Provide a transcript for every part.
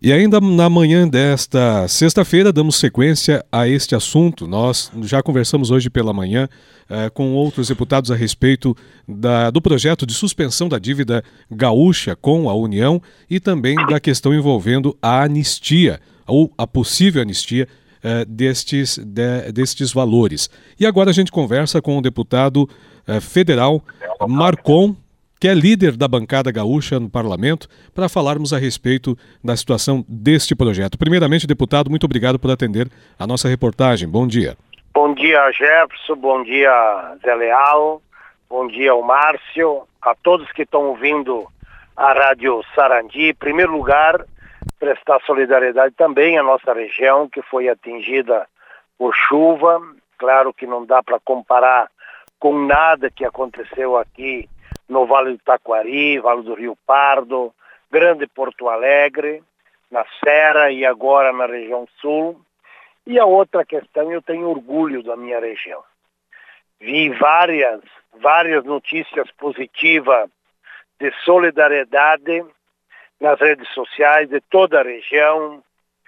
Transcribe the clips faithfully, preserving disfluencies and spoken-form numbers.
E ainda na manhã desta sexta-feira, damos sequência a este assunto. Nós já conversamos hoje pela manhã eh, com outros deputados a respeito da, do projeto de suspensão da dívida gaúcha com a União e também da questão envolvendo a anistia, ou a possível anistia eh, destes, de, destes valores. E agora a gente conversa com o deputado eh, federal Marcon, que é líder da bancada gaúcha no parlamento, para falarmos a respeito da situação deste projeto. Primeiramente, deputado, muito obrigado por atender a nossa reportagem. Bom dia. Bom dia, Jefferson. Bom dia, Zé Leal. Bom dia, o Márcio. A todos que estão ouvindo a Rádio Sarandi. Em primeiro lugar, prestar solidariedade também à nossa região, que foi atingida por chuva. Claro que não dá para comparar com nada que aconteceu aqui no Vale do Taquari, Vale do Rio Pardo, Grande Porto Alegre, na Serra e agora na região sul. E a outra questão, eu tenho orgulho da minha região. Vi várias, várias notícias positivas de solidariedade nas redes sociais de toda a região.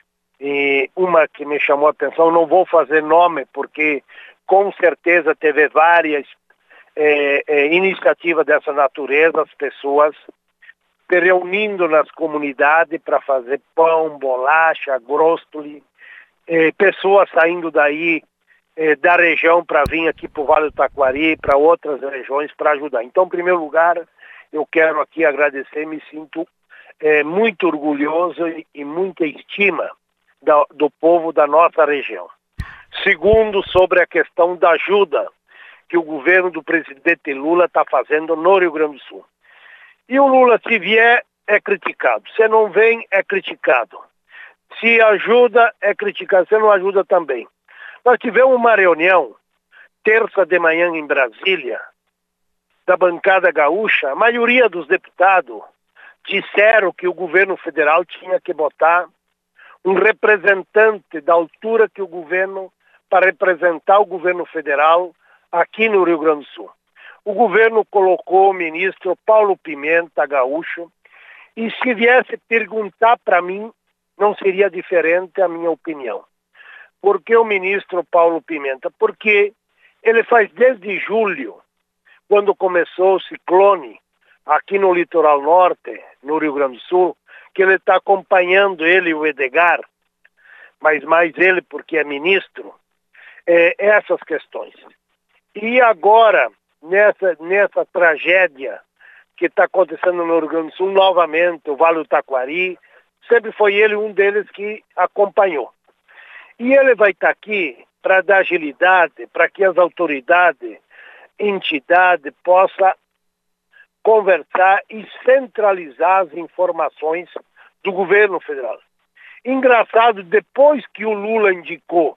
E uma que me chamou a atenção, não vou fazer nome, porque com certeza teve várias É, é, iniciativa dessa natureza, as pessoas se reunindo nas comunidades para fazer pão, bolacha, gróstoli, é, pessoas saindo daí é, da região para vir aqui para o Vale do Taquari, para outras regiões para ajudar. Então, em primeiro lugar, eu quero aqui agradecer, me sinto é, muito orgulhoso e, e muita estima da, do povo da nossa região. Segundo, sobre a questão da ajuda que o governo do presidente Lula está fazendo no Rio Grande do Sul. E o Lula, se vier, é criticado. Se não vem, é criticado. Se ajuda, é criticado. Se não ajuda, também. Nós tivemos uma reunião, terça de manhã em Brasília, da bancada gaúcha. A maioria dos deputados disseram que o governo federal tinha que botar um representante da altura que o governo, para representar o governo federal aqui no Rio Grande do Sul. O governo colocou o ministro Paulo Pimenta, gaúcho, e se viesse perguntar para mim, não seria diferente a minha opinião. Por que o ministro Paulo Pimenta? Porque ele faz desde julho, quando começou o ciclone aqui no litoral norte, no Rio Grande do Sul, que ele está acompanhando ele e o Edgar, mas mais ele porque é ministro, é, essas questões. E agora, nessa, nessa tragédia que está acontecendo no Rio Grande do Sul, novamente, o Vale do Taquari, sempre foi ele um deles que acompanhou. E ele vai estar aqui para dar agilidade, para que as autoridades, entidades, possam conversar e centralizar as informações do governo federal. Engraçado, depois que o Lula indicou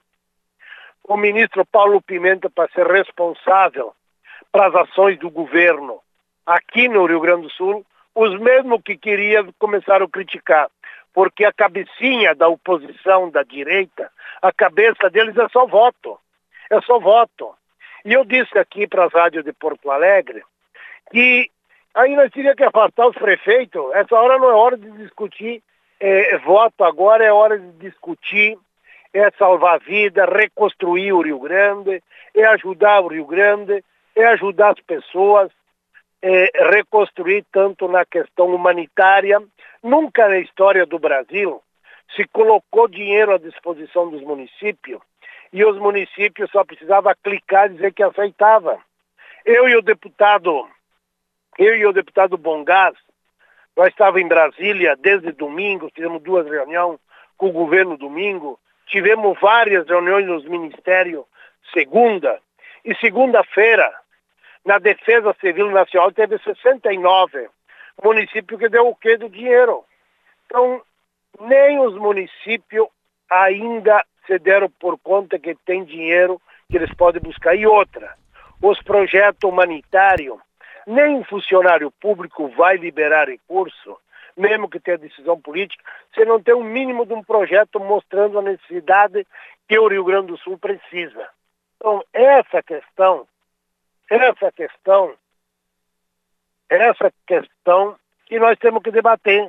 o ministro Paulo Pimenta para ser responsável para as ações do governo aqui no Rio Grande do Sul, os mesmos que queriam começaram a criticar, porque a cabecinha da oposição da direita, a cabeça deles é só voto, é só voto. E eu disse aqui para as rádios de Porto Alegre que aí nós teríamos que afastar os prefeitos. Essa hora não é hora de discutir é, voto, agora é hora de discutir é salvar a vida, reconstruir o Rio Grande, é ajudar o Rio Grande, é ajudar as pessoas, é reconstruir tanto na questão humanitária. Nunca na história do Brasil se colocou dinheiro à disposição dos municípios e os municípios só precisavam clicar e dizer que aceitava. Eu e o deputado, eu e o deputado Bongás, nós estávamos em Brasília desde domingo, fizemos duas reuniões com o governo domingo, tivemos várias reuniões nos ministérios segunda, e segunda-feira, na Defesa Civil Nacional, teve sessenta e nove municípios que deu o quê do dinheiro. Então, nem os municípios ainda se deram por conta que tem dinheiro que eles podem buscar. E outra, os projetos humanitários, nem um funcionário público vai liberar recurso, mesmo que tenha decisão política, se não tem um mínimo de um projeto mostrando a necessidade que o Rio Grande do Sul precisa. Então, essa questão, essa questão, essa questão que nós temos que debater.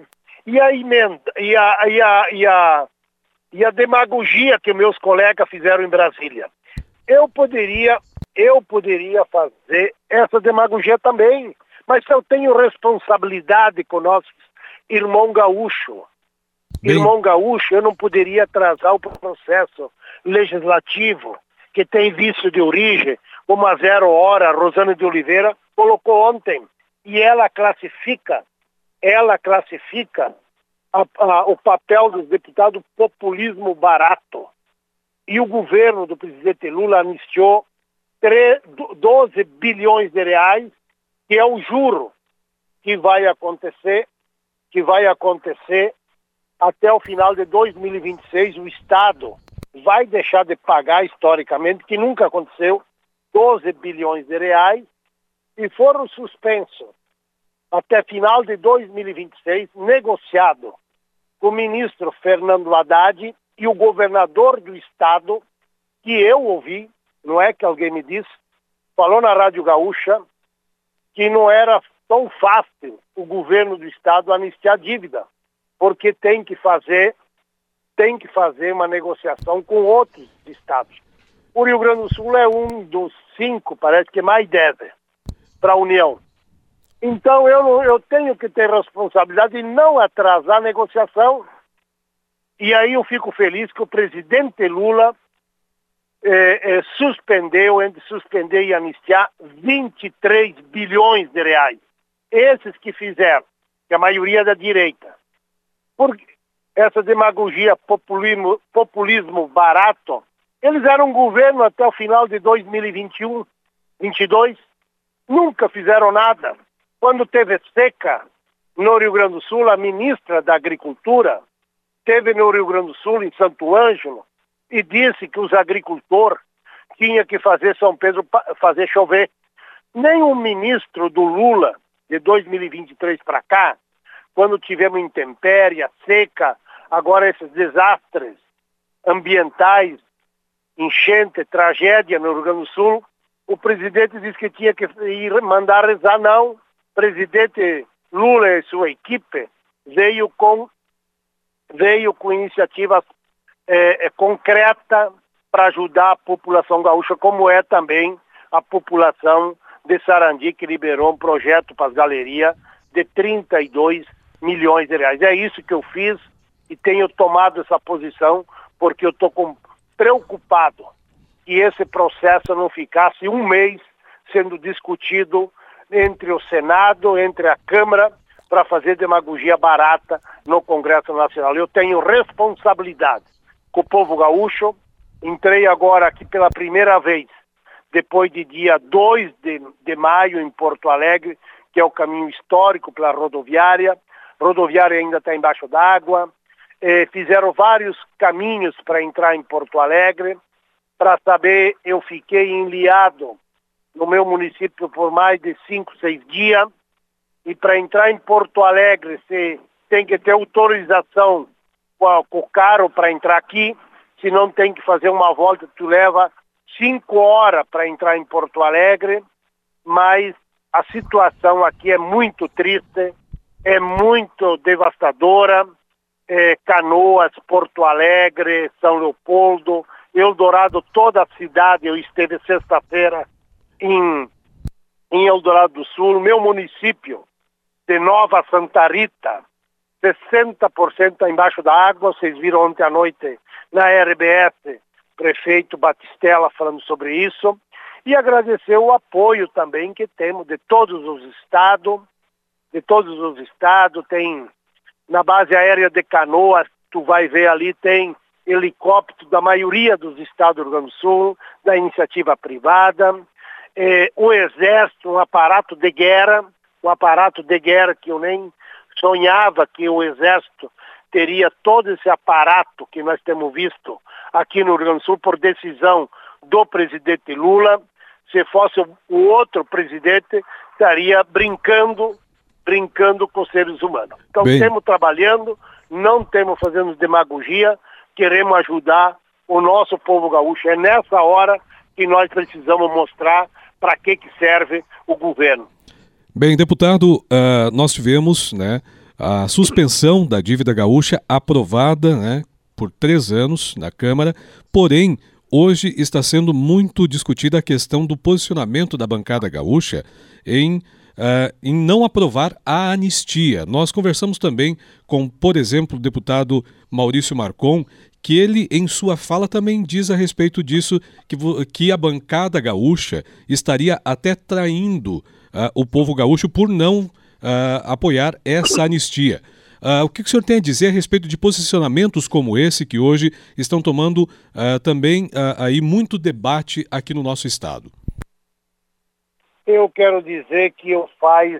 E a emenda, e a, e a, e a, e a demagogia que meus colegas fizeram em Brasília. Eu poderia, eu poderia fazer essa demagogia também, mas eu tenho responsabilidade com nossos irmão gaúcho. Bem... Irmão gaúcho, eu não poderia atrasar o processo legislativo que tem vício de origem, como a Zero Hora, a Rosana de Oliveira, colocou ontem. E ela classifica, ela classifica a, a, o papel dos deputados populismo barato. E o governo do presidente Lula anistiou doze bilhões de reais, que é o juro que vai acontecer, que vai acontecer até o final de dois mil e vinte e seis. O Estado vai deixar de pagar, historicamente, que nunca aconteceu, doze bilhões de reais, e foram suspensos até final de dois mil e vinte e seis, negociado com o ministro Fernando Haddad e o governador do Estado, que eu ouvi, não é que alguém me disse, falou na Rádio Gaúcha, que não era tão fácil o governo do Estado anistiar a dívida, porque tem que fazer, tem que fazer uma negociação com outros estados. O Rio Grande do Sul é um dos cinco, parece que mais deve, para a União. Então eu, eu tenho que ter responsabilidade de não atrasar a negociação. E aí eu fico feliz que o presidente Lula eh, eh, suspendeu, entre suspender e anistiar, vinte e três bilhões de reais. Esses que fizeram, que a maioria é da direita. Porque essa demagogia, populismo, populismo barato, eles eram governo até o final de dois mil e vinte e um, vinte e dois, nunca fizeram nada. Quando teve seca no Rio Grande do Sul, a ministra da Agricultura esteve no Rio Grande do Sul, em Santo Ângelo, e disse que os agricultores tinham que fazer São Pedro fazer chover. Nenhum ministro do Lula, de dois mil e vinte e três para cá, quando tivemos intempéria, seca, agora esses desastres ambientais, enchente, tragédia no Rio Grande do Sul, o presidente disse que tinha que ir mandar rezar. Não. O presidente Lula e sua equipe veio com, veio com iniciativas é, é, concretas para ajudar a população gaúcha, como é também a população de Sarandi, que liberou um projeto para as galerias de trinta e dois milhões de reais. É isso que eu fiz e tenho tomado essa posição porque eu estou preocupado que esse processo não ficasse um mês sendo discutido entre o Senado, entre a Câmara, para fazer demagogia barata no Congresso Nacional. Eu tenho responsabilidade com o povo gaúcho. Entrei agora aqui pela primeira vez, depois de dia dois de, de maio em Porto Alegre, que é o caminho histórico pela rodoviária. A rodoviária ainda está embaixo d'água. Eh, fizeram vários caminhos para entrar em Porto Alegre. Para saber, eu fiquei enliado no meu município por mais de cinco, seis dias. E para entrar em Porto Alegre, você tem que ter autorização com, com o carro para entrar aqui. Senão tem que fazer uma volta que tu leva cinco horas para entrar em Porto Alegre. Mas a situação aqui é muito triste, é muito devastadora. É, Canoas, Porto Alegre, São Leopoldo, Eldorado, toda a cidade. Eu esteve sexta-feira em, em Eldorado do Sul, meu município de Nova Santa Rita, sessenta por cento está embaixo da água. Vocês viram ontem à noite na R B S, prefeito Batistella falando sobre isso. E agradecer o apoio também que temos de todos os estados, de todos os estados. Tem na base aérea de Canoas, tu vai ver ali, tem helicóptero da maioria dos estados do Rio Grande do Sul, da iniciativa privada, eh, o Exército, um aparato de guerra, um aparato de guerra que eu nem sonhava que o Exército teria todo esse aparato que nós temos visto aqui no Rio Grande do Sul por decisão do presidente Lula. Se fosse o outro presidente, estaria brincando, brincando com seres humanos. Então, Bem... estamos trabalhando, não estamos fazendo demagogia, queremos ajudar o nosso povo gaúcho. É nessa hora que nós precisamos mostrar para que, que serve o governo. Bem, deputado, uh, nós tivemos, né, a suspensão da dívida gaúcha aprovada, né, por três anos na Câmara, porém, hoje está sendo muito discutida a questão do posicionamento da bancada gaúcha em, uh, em não aprovar a anistia. Nós conversamos também com, por exemplo, o deputado Maurício Marcon, que ele, em sua fala, também diz a respeito disso, que, que a bancada gaúcha estaria até traindo uh, o povo gaúcho por não uh, apoiar essa anistia. Uh, o que o senhor tem a dizer a respeito de posicionamentos como esse, que hoje estão tomando uh, também uh, aí muito debate aqui no nosso estado? Eu quero dizer que eu faz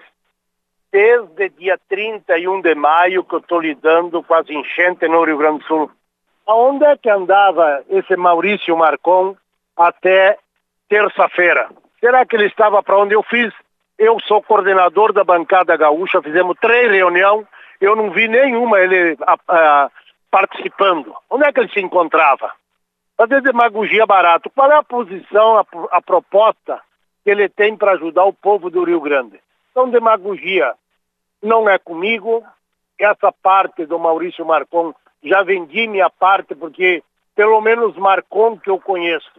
desde dia trinta e um de maio que eu estou lidando com as enchentes no Rio Grande do Sul. Aonde é que andava esse Maurício Marcon até terça-feira? Será que ele estava para onde eu fiz? Eu sou coordenador da bancada gaúcha, fizemos três reuniões, eu não vi nenhuma ele a, a, participando. Onde é que ele se encontrava? Fazer demagogia barato. Qual é a posição, a, a proposta que ele tem para ajudar o povo do Rio Grande? Então, demagogia não é comigo. Essa parte do Maurício Marcon, já vendi minha parte, porque pelo menos Marcon que eu conheço,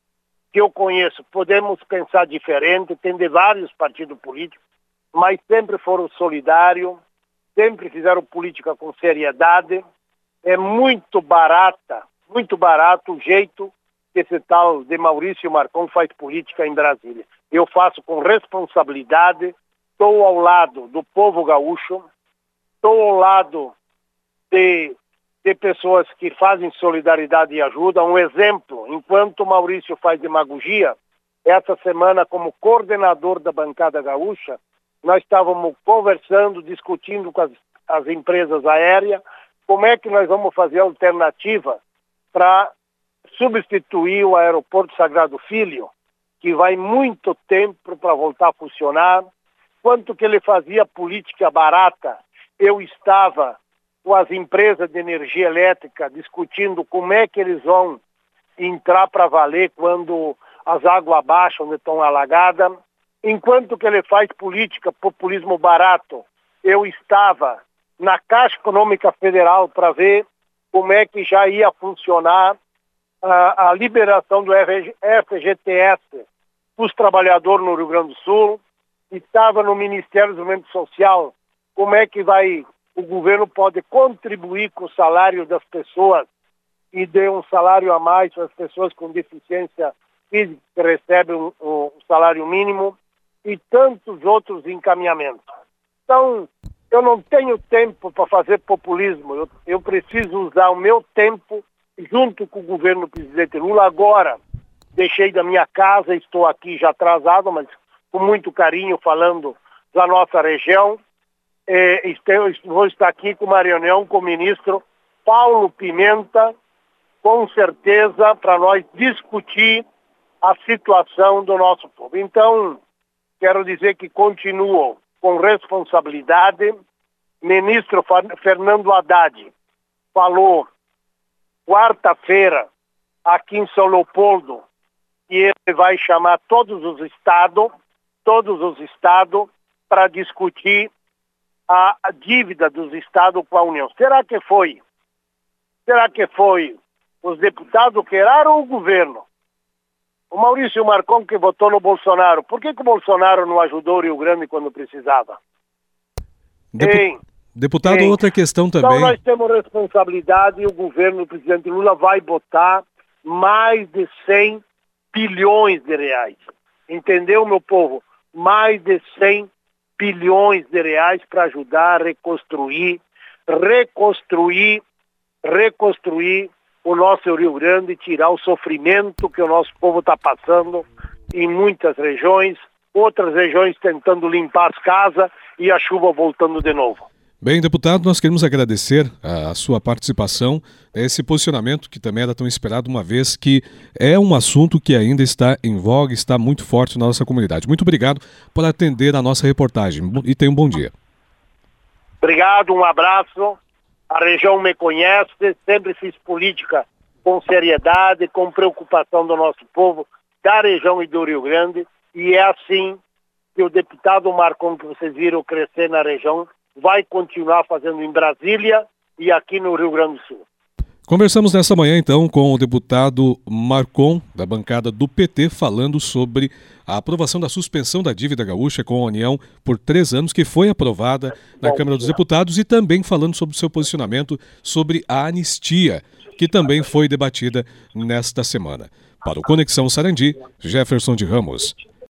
que eu conheço, podemos pensar diferente, tem de vários partidos políticos, mas sempre foram solidários, sempre fizeram política com seriedade. É muito barata, muito barato o jeito que esse tal de Maurício Marcon faz política em Brasília. Eu faço com responsabilidade, estou ao lado do povo gaúcho, estou ao lado de, de pessoas que fazem solidariedade e ajuda. Um exemplo, enquanto o Maurício faz demagogia, essa semana como coordenador da bancada gaúcha, nós estávamos conversando, discutindo com as, as empresas aéreas, como é que nós vamos fazer a alternativa para substituir o aeroporto Sagrado Filho, que vai muito tempo para voltar a funcionar. Quanto que ele fazia política barata, eu estava com as empresas de energia elétrica discutindo como é que eles vão entrar para valer quando as águas baixam, onde estão alagadas. Enquanto que ele faz política, populismo barato, eu estava na Caixa Econômica Federal para ver como é que já ia funcionar a, a liberação do F G T S para os trabalhadores no Rio Grande do Sul. Estava no Ministério do Desenvolvimento Social, como é que vai, o governo pode contribuir com o salário das pessoas e dar um salário a mais para as pessoas com deficiência física que recebem um, um salário mínimo, e tantos outros encaminhamentos. Então, eu não tenho tempo para fazer populismo, eu, eu preciso usar o meu tempo junto com o governo do presidente Lula. Agora, deixei da minha casa, estou aqui já atrasado, mas com muito carinho falando da nossa região. É, estou, vou estar aqui com uma reunião com o ministro Paulo Pimenta, com certeza, para nós discutir a situação do nosso povo. Então, quero dizer que continuo com responsabilidade. Ministro Fernando Haddad falou quarta-feira aqui em São Leopoldo que ele vai chamar todos os estados, todos os estados para discutir a, a dívida dos estados com a União. Será que foi? Será que foi os deputados que eraram ou o governo? O Maurício Marcon que votou no Bolsonaro, por que, que o Bolsonaro não ajudou o Rio Grande quando precisava? Depu Hein? Deputado, Hein? outra questão também. Então nós temos responsabilidade e o governo do presidente Lula vai botar mais de cem bilhões de reais. Entendeu, meu povo? Mais de cem bilhões de reais para ajudar a reconstruir, reconstruir, reconstruir o nosso Rio Grande, tirar o sofrimento que o nosso povo está passando em muitas regiões, outras regiões tentando limpar as casas e a chuva voltando de novo. Bem, deputado, nós queremos agradecer a sua participação, esse posicionamento que também era tão esperado, uma vez que é um assunto que ainda está em voga, está muito forte na nossa comunidade. Muito obrigado por atender a nossa reportagem e tenha um bom dia. Obrigado, um abraço. A região me conhece, sempre fiz política com seriedade, com preocupação do nosso povo, da região e do Rio Grande, e é assim que o deputado Marcon, que vocês viram crescer na região, vai continuar fazendo em Brasília e aqui no Rio Grande do Sul. Conversamos nessa manhã, então, com o deputado Marcon, da bancada do P T, falando sobre a aprovação da suspensão da dívida gaúcha com a União por três anos, que foi aprovada na Câmara dos Deputados, e também falando sobre o seu posicionamento sobre a anistia, que também foi debatida nesta semana. Para o Conexão Sarandi, Jefferson de Ramos.